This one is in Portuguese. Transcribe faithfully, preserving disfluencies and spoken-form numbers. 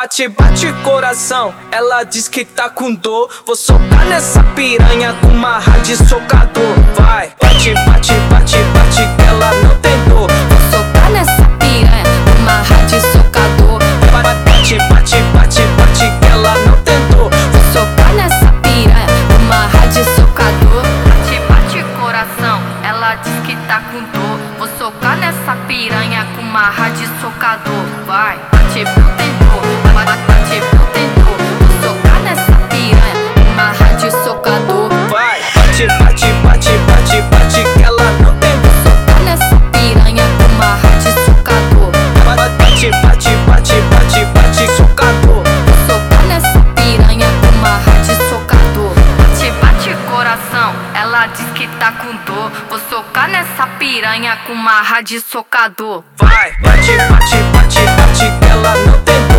bate, bate coração. Ela diz que tá com dor. Vou socar nessa piranha com uma rádio socador. Vai, bate, bate, bate, bate, que ela não tem dor. Vou socar nessa piranha com uma rádio socador. Bate, bate, bate, bate, que ela não tem dor. Vou socar nessa piranha com uma rádio socador. Bate, bate coração, ela diz que tá com dor. Vou socar nessa piranha com uma rádio socador. Vai, bate, tentou, bate, tentou. Vou socar nessa piranha com uma rádio socador. Vai, bate, bate, bate, bate, bate, que ela não tem dor. Vou socar nessa piranha com uma rádio socador. Bate, bate, bate, bate, bate, socador. Vou socar nessa piranha com uma rádio socador. Bate, bate coração, ela diz que tá com dor. Vou socar nessa piranha com uma rádio socador. Vai, bate, bate, bate, bate, que ela não tem dor.